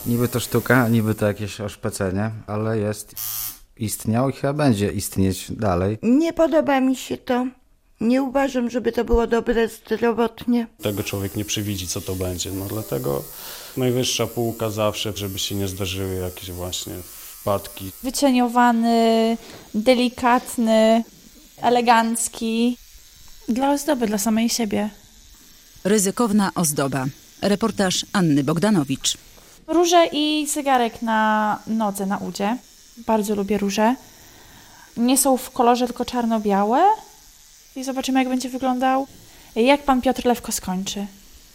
Niby to sztuka, niby to jakieś oszpecenie, ale istniał i chyba będzie istnieć dalej. Nie podoba mi się to. Nie uważam, żeby to było dobre zdrowotnie. Tego człowiek nie przewidzi, co to będzie. No dlatego najwyższa półka zawsze, żeby się nie zdarzyły jakieś właśnie wpadki. Wycieniowany, delikatny, elegancki. Dla ozdoby, dla samej siebie. Ryzykowna ozdoba. Reportaż Anny Bogdanowicz. Róże i zegarek na nodze, na udzie. Bardzo lubię róże. Nie są w kolorze, tylko czarno-białe. I zobaczymy, jak będzie wyglądał. Jak pan Piotr Lewko skończy.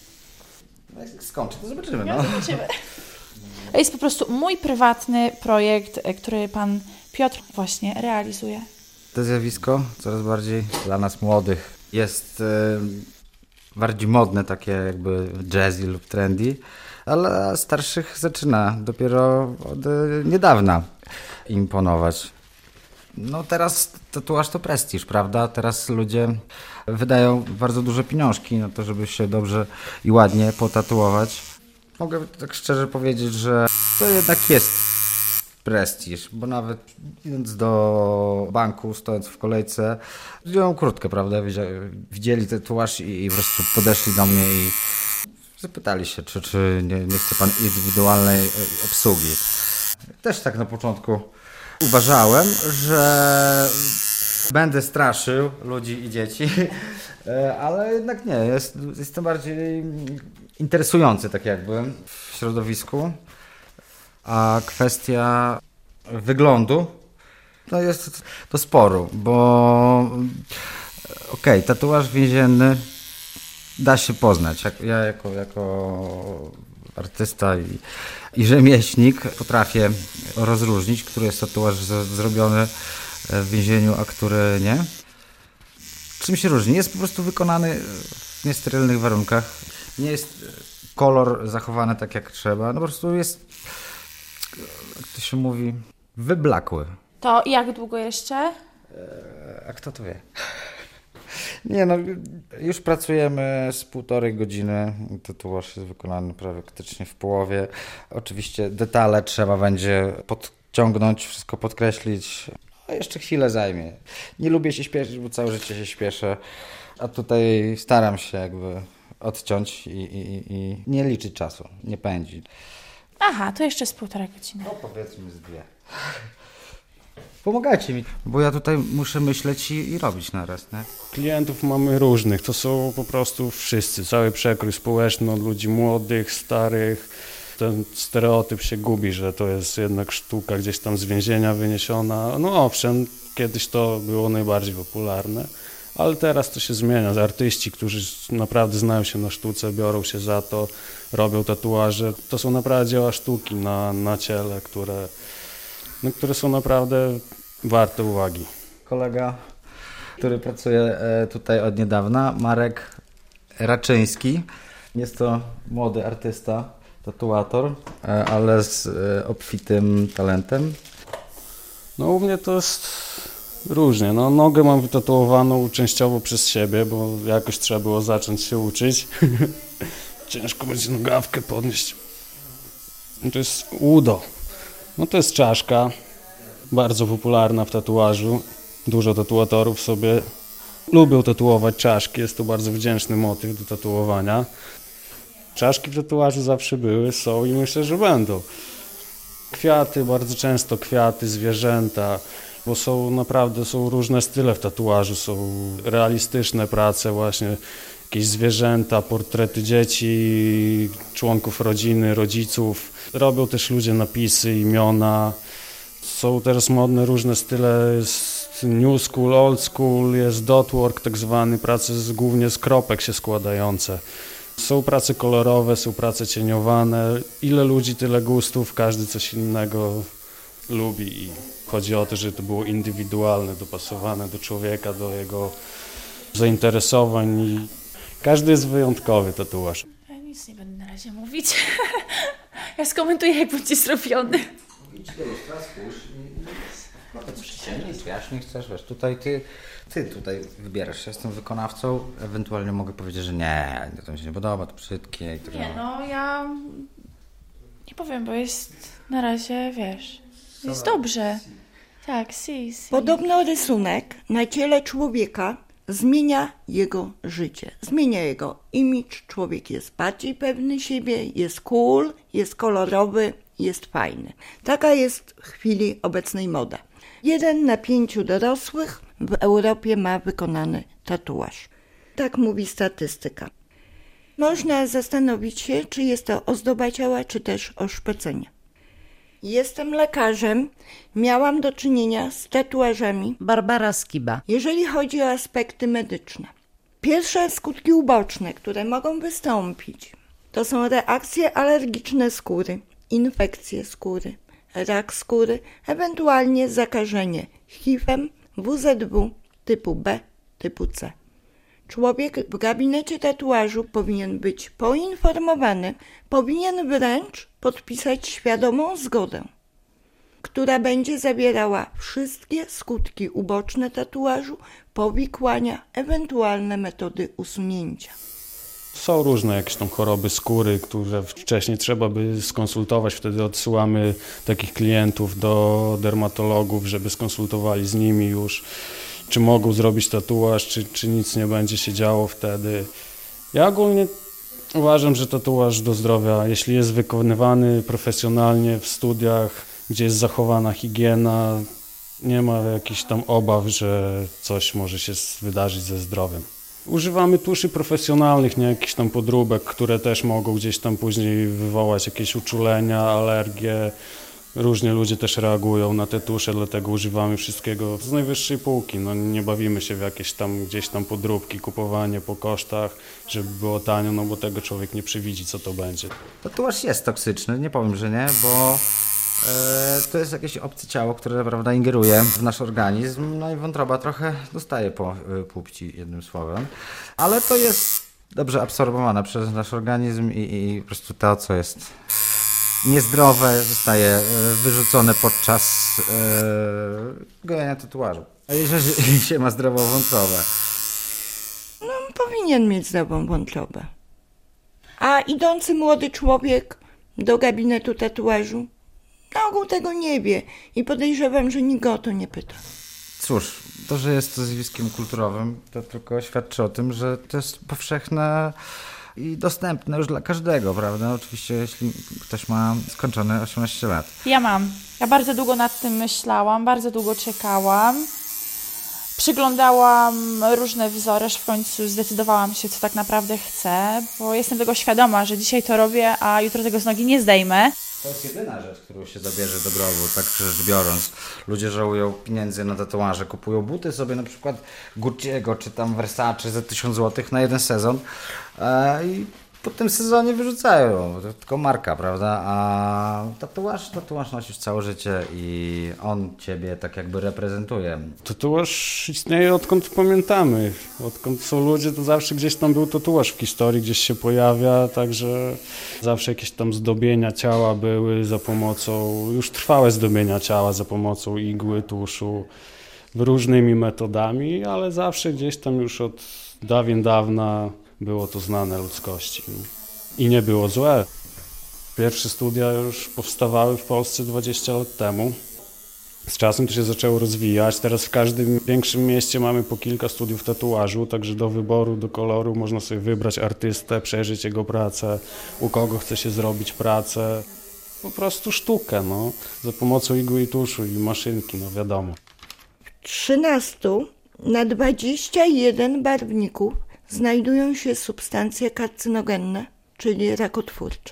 Jak skończy, to zobaczymy. No. Zobaczymy. To jest po prostu mój prywatny projekt, który pan Piotr właśnie realizuje. To zjawisko coraz bardziej dla nas młodych jest bardziej modne, takie jakby jazzy lub trendy, ale starszych zaczyna dopiero od niedawna imponować. No teraz tatuaż to prestiż, prawda? Teraz ludzie wydają bardzo duże pieniążki na to, żeby się dobrze i ładnie potatuować. Mogę tak szczerze powiedzieć, że to jednak jest prestiż, bo nawet idąc do banku, stojąc w kolejce, zdjąłem kurtkę, prawda? Widzieli tatuaż i po prostu podeszli do mnie i zapytali się, czy nie chce pan indywidualnej obsługi. Też tak na początku uważałem, że będę straszył ludzi i dzieci, ale jednak nie, jestem bardziej interesujący tak jakby w środowisku, a kwestia wyglądu no jest to sporu, bo tatuaż więzienny da się poznać. Ja jako artysta i rzemieślnik potrafię rozróżnić, który jest tatuaż zrobiony w więzieniu, a który nie. Czym się różni? Jest po prostu wykonany w niesterylnych warunkach. Nie jest kolor zachowany tak jak trzeba. No po prostu jest, jak to się mówi, wyblakły. To jak długo jeszcze? A kto to wie? Nie no, już pracujemy z 1,5 godziny. Tatuaż jest wykonany praktycznie w połowie. Oczywiście detale trzeba będzie podciągnąć, wszystko podkreślić. A jeszcze chwilę zajmie. Nie lubię się śpieszyć, bo całe życie się śpieszę. A tutaj staram się jakby odciąć i nie liczyć czasu, nie pędzić. Aha, to jeszcze z 1,5 godziny. No powiedzmy z 2. Pomagajcie mi, bo ja tutaj muszę myśleć i robić naraz, nie? Klientów mamy różnych, to są po prostu wszyscy, cały przekrój społeczny od ludzi młodych, starych. Ten stereotyp się gubi, że to jest jednak sztuka gdzieś tam z więzienia wyniesiona. No owszem, kiedyś to było najbardziej popularne, ale teraz to się zmienia. Artyści, którzy naprawdę znają się na sztuce, biorą się za to, robią tatuaże. To są naprawdę dzieła sztuki na ciele, które są naprawdę warte uwagi. Kolega, który pracuje tutaj od niedawna, Marek Raczyński. Jest to młody artysta, tatuator, ale z obfitym talentem. No u mnie to jest różnie. No, nogę mam wytatuowaną częściowo przez siebie, bo jakoś trzeba było zacząć się uczyć. Ciężko będzie nogawkę podnieść. No, to jest udo. No to jest czaszka, bardzo popularna w tatuażu. Dużo tatuatorów sobie lubią tatuować czaszki, jest to bardzo wdzięczny motyw do tatuowania. Czaszki w tatuażu zawsze były, są i myślę, że będą. Kwiaty, bardzo często kwiaty, zwierzęta, bo są różne style w tatuażu, są realistyczne prace właśnie, jakieś zwierzęta, portrety dzieci, członków rodziny, rodziców. Robią też ludzie napisy, imiona. Są teraz modne różne style, jest new school, old school, jest dot work tak zwany, prace głównie z kropek się składające. Są prace kolorowe, są prace cieniowane. Ile ludzi, tyle gustów, każdy coś innego lubi i chodzi o to, żeby to było indywidualne, dopasowane do człowieka, do jego zainteresowań i każdy jest wyjątkowy tatuaż. Ja nic nie będę na razie mówić. Ja skomentuję, jak będzie zrobiony. Idź do lustra, spójrz i nie chcesz, wiesz, tutaj ty tutaj wybierasz się, jestem wykonawcą, ewentualnie mogę powiedzieć, że nie, to mi się nie podoba, to brzydkie i tak Nie, dalej. no Nie powiem, bo jest na razie, wiesz, jest dobrze. Tak, si. Podobno rysunek na ciele człowieka zmienia jego życie, zmienia jego imidż. Człowiek jest bardziej pewny siebie, jest cool, jest kolorowy, jest fajny. Taka jest w chwili obecnej moda. 1 na 5 dorosłych w Europie ma wykonany tatuaż. Tak mówi statystyka. Można zastanowić się, czy jest to ozdoba ciała, czy też oszpecenie. Jestem lekarzem, miałam do czynienia z tatuażami. Barbara Skiba. Jeżeli chodzi o aspekty medyczne, pierwsze skutki uboczne, które mogą wystąpić, to są reakcje alergiczne skóry, infekcje skóry, rak skóry, ewentualnie zakażenie HIV-em, WZW typu B, typu C. Człowiek w gabinecie tatuażu powinien być poinformowany, powinien wręcz podpisać świadomą zgodę, która będzie zawierała wszystkie skutki uboczne tatuażu, powikłania, ewentualne metody usunięcia. Są różne jakieś tam choroby skóry, które wcześniej trzeba by skonsultować, wtedy odsyłamy takich klientów do dermatologów, żeby skonsultowali z nimi już, czy mogą zrobić tatuaż, czy nic nie będzie się działo wtedy. Ja ogólnie uważam, że tatuaż do zdrowia, jeśli jest wykonywany profesjonalnie w studiach, gdzie jest zachowana higiena, nie ma jakichś tam obaw, że coś może się wydarzyć ze zdrowiem. Używamy tuszy profesjonalnych, nie jakichś tam podróbek, które też mogą gdzieś tam później wywołać jakieś uczulenia, alergie. Różnie ludzie też reagują na te tusze, dlatego używamy wszystkiego z najwyższej półki. No, nie bawimy się w jakieś tam gdzieś tam podróbki, kupowanie po kosztach, żeby było tanio, no bo tego człowiek nie przewidzi, co to będzie. Tatuaż jest toksyczny, nie powiem, że nie, bo to jest jakieś obce ciało, które prawda ingeruje w nasz organizm, no i wątroba trochę dostaje po płci, jednym słowem, ale to jest dobrze absorbowane przez nasz organizm i po prostu to, co jest niezdrowe, zostaje wyrzucone podczas gojenia tatuażu. A jeżeli się ma zdrową wątrobę? No, powinien mieć zdrową wątrobę. A idący młody człowiek do gabinetu tatuażu na ogół tego nie wie i podejrzewam, że nikt go o to nie pyta. Cóż, to, że jest to zjawiskiem kulturowym, to tylko świadczy o tym, że to jest powszechne i dostępne już dla każdego, prawda? Oczywiście, jeśli ktoś ma skończone 18 lat. Ja bardzo długo nad tym myślałam, bardzo długo czekałam. Przyglądałam różne wzory, aż w końcu zdecydowałam się, co tak naprawdę chcę, bo jestem tego świadoma, że dzisiaj to robię, a jutro tego z nogi nie zdejmę. To jest jedyna rzecz, którą się zabierze do grobu, tak rzecz biorąc. Ludzie żałują pieniędzy na tatuaże, kupują buty sobie na przykład Gucci'ego czy tam Versace za 1000 zł na jeden sezon i po tym sezonie wyrzucają. To tylko marka, prawda? A tatuaż nosisz całe życie i on ciebie tak jakby reprezentuje. Tatuaż istnieje odkąd pamiętamy. Odkąd są ludzie, to zawsze gdzieś tam był tatuaż w historii, gdzieś się pojawia, także zawsze jakieś tam zdobienia ciała były za pomocą, już trwałe zdobienia ciała za pomocą igły, tuszu, różnymi metodami, ale zawsze gdzieś tam już od dawien dawna było to znane ludzkości. I nie było złe. Pierwsze studia już powstawały w Polsce 20 lat temu. Z czasem to się zaczęło rozwijać. Teraz w każdym większym mieście mamy po kilka studiów tatuażu, także do wyboru, do koloru można sobie wybrać artystę, przejrzeć jego pracę, u kogo chce się zrobić pracę. Po prostu sztukę, no. Za pomocą igły i tuszu i maszynki, no wiadomo. 13 na 21 barwników znajdują się substancje karcynogenne, czyli rakotwórcze.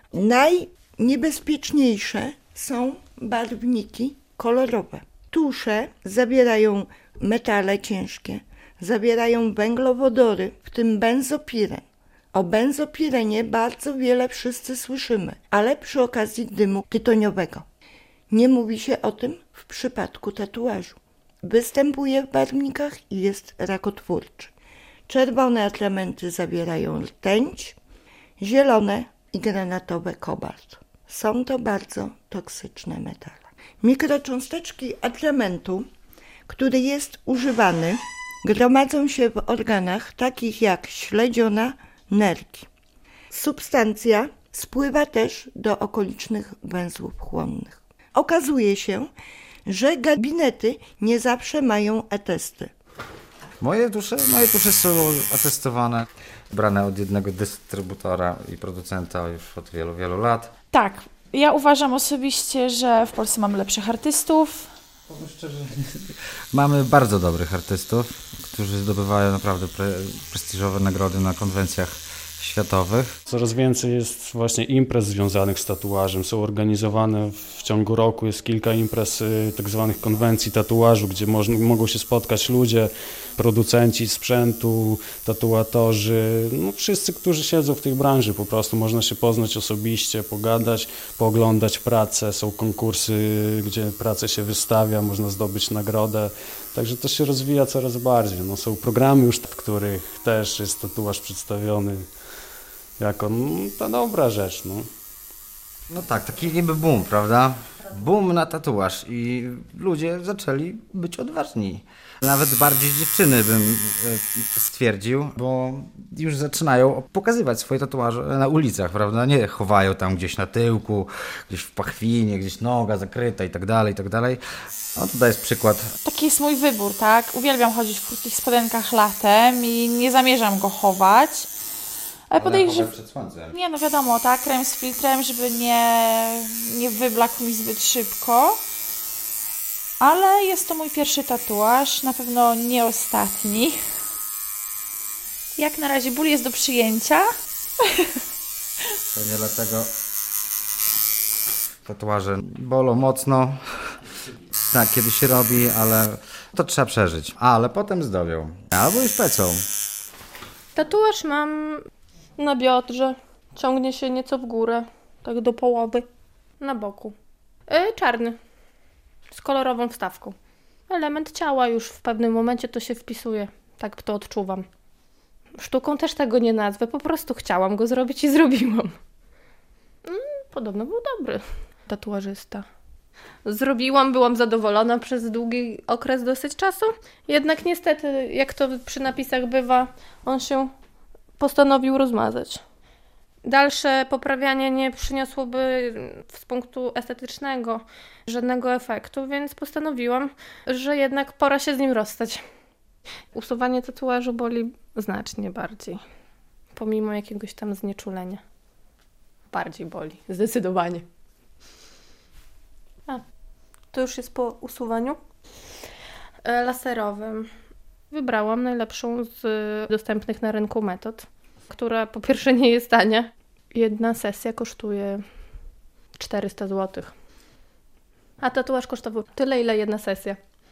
Najniebezpieczniejsze są barwniki kolorowe. Tusze zawierają metale ciężkie, zawierają węglowodory, w tym benzopiren. O benzopirenie bardzo wiele wszyscy słyszymy, ale przy okazji dymu tytoniowego. Nie mówi się o tym w przypadku tatuażu. Występuje w barwnikach i jest rakotwórczy. Czerwone atramenty zawierają rtęć, zielone i granatowe kobalt. Są to bardzo toksyczne metale. Mikrocząsteczki atramentu, który jest używany, gromadzą się w organach takich jak śledziona, nerki. Substancja spływa też do okolicznych węzłów chłonnych. Okazuje się, że gabinety nie zawsze mają atesty. Moje tusze są atestowane, brane od jednego dystrybutora i producenta już od wielu, wielu lat. Tak, ja uważam osobiście, że w Polsce mamy lepszych artystów. Powiem szczerze, mamy bardzo dobrych artystów, którzy zdobywają naprawdę prestiżowe nagrody na konwencjach światowych. Coraz więcej jest właśnie imprez związanych z tatuażem. Są organizowane w ciągu roku, jest kilka imprez tak zwanych konwencji tatuażu, gdzie mogą się spotkać ludzie, producenci sprzętu, tatuatorzy, no wszyscy, którzy siedzą w tej branży po prostu. Można się poznać osobiście, pogadać, pooglądać pracę. Są konkursy, gdzie pracę się wystawia, można zdobyć nagrodę. Także to się rozwija coraz bardziej. No, są programy już, w których też jest tatuaż przedstawiony jako ta dobra rzecz. No tak, taki niby boom, prawda? Boom na tatuaż i ludzie zaczęli być odważni. Nawet bardziej dziewczyny bym stwierdził, bo już zaczynają pokazywać swoje tatuaże na ulicach, prawda? Nie chowają tam gdzieś na tyłku, gdzieś w pachwinie, gdzieś noga zakryta i tak dalej, i tak dalej. No tutaj jest przykład. Taki jest mój wybór, tak? Uwielbiam chodzić w krótkich spodenkach latem i nie zamierzam go chować. Ale podejrzewam. Przed słońcem. Nie, no wiadomo, tak? Krem z filtrem, żeby nie wyblakł mi zbyt szybko. Ale jest to mój pierwszy tatuaż, na pewno nie ostatni. Jak na razie ból jest do przyjęcia. To nie dlatego tatuaże bolą mocno. Tak, kiedy się robi, ale to trzeba przeżyć. Ale potem zdobią. Albo już pecą. Tatuaż mam na biodrze. Ciągnie się nieco w górę, tak do połowy, na boku. Czarny, z kolorową wstawką. Element ciała już w pewnym momencie to się wpisuje. Tak to odczuwam. Sztuką też tego nie nazwę, po prostu chciałam go zrobić i zrobiłam. Podobno był dobry tatuażysta. Zrobiłam, byłam zadowolona przez długi okres dosyć czasu. Jednak niestety, jak to przy napisach bywa, on się postanowił rozmazać. Dalsze poprawianie nie przyniosłoby z punktu estetycznego żadnego efektu, więc postanowiłam, że jednak pora się z nim rozstać. Usuwanie tatuażu boli znacznie bardziej, pomimo jakiegoś tam znieczulenia. Bardziej boli, zdecydowanie. To już jest po usuwaniu laserowym. Wybrałam najlepszą z dostępnych na rynku metod, która po pierwsze nie jest tania. Jedna sesja kosztuje 400 zł. A tatuaż kosztował tyle, ile jedna sesja.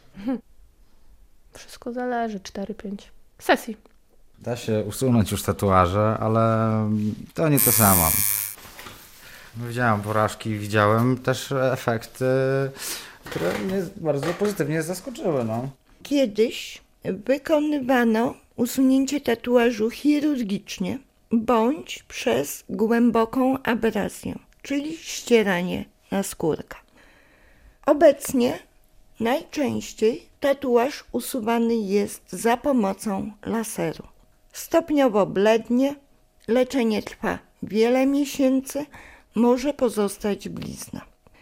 Wszystko zależy, 4-5 sesji. Da się usunąć już tatuaże, ale to nie to samo. Widziałem porażki, widziałem też efekty, które mnie bardzo pozytywnie zaskoczyły. Kiedyś wykonywano usunięcie tatuażu chirurgicznie bądź przez głęboką abrazję, czyli ścieranie naskórka. Obecnie najczęściej tatuaż usuwany jest za pomocą laseru. Stopniowo blednie, leczenie trwa wiele miesięcy, może pozostać blizna.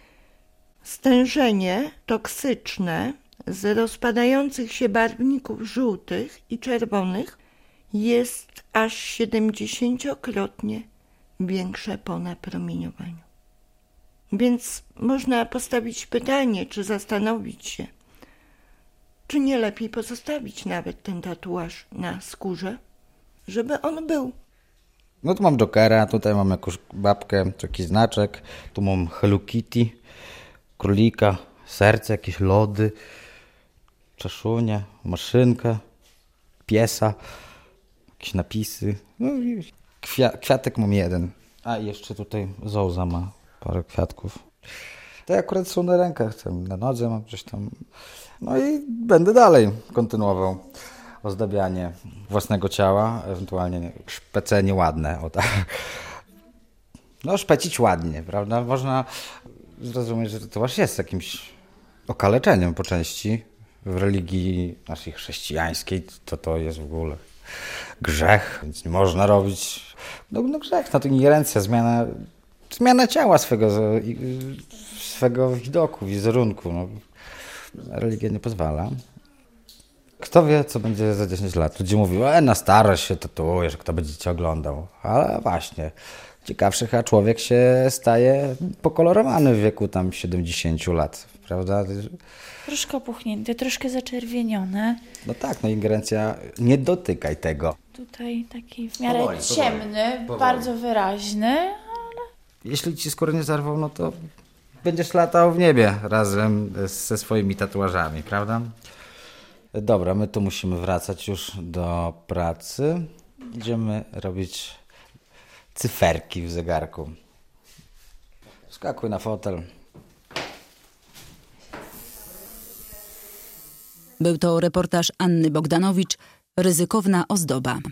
Stężenie toksyczne z rozpadających się barwników żółtych i czerwonych jest aż 70-krotnie większe po napromieniowaniu. Więc można postawić pytanie, czy zastanowić się, czy nie lepiej pozostawić nawet ten tatuaż na skórze, żeby on był. No tu mam Jokera, tutaj mam jakąś babkę, taki znaczek, tu mam Hello Kitty, królika, serce, jakieś lody, czaszunię, maszynkę, piesa, jakieś napisy. No i kwiatek mam jeden. A i jeszcze tutaj Zouza ma parę kwiatków. To akurat są na rękach, na nodze mam coś tam. No i będę dalej kontynuował ozdabianie własnego ciała, ewentualnie szpecenie ładne. O tak. No szpecić ładnie, prawda? Można zrozumieć, że tatuaż jest jakimś okaleczeniem po części. W religii naszej chrześcijańskiej to jest w ogóle grzech, więc nie można robić. No grzech, no to ingerencja, zmiana ciała swego widoku, wizerunku. No. Religia nie pozwala. Kto wie, co będzie za 10 lat. Ludzie mówią, na starość się tatuujesz, kto będzie cię oglądał. Ale właśnie, ciekawszy chyba człowiek się staje pokolorowany w wieku tam 70 lat, prawda? Troszkę opuchnięte, troszkę zaczerwienione. No tak, no ingerencja, nie dotykaj tego. Tutaj taki w miarę ciemny, bardzo wyraźny. Jeśli ci skóry nie zarwą, no to będziesz latał w niebie razem ze swoimi tatuażami, prawda? Dobra, my tu musimy wracać już do pracy. Idziemy robić cyferki w zegarku. Skakuj na fotel. Był to reportaż Anny Bogdanowicz, Ryzykowna ozdoba.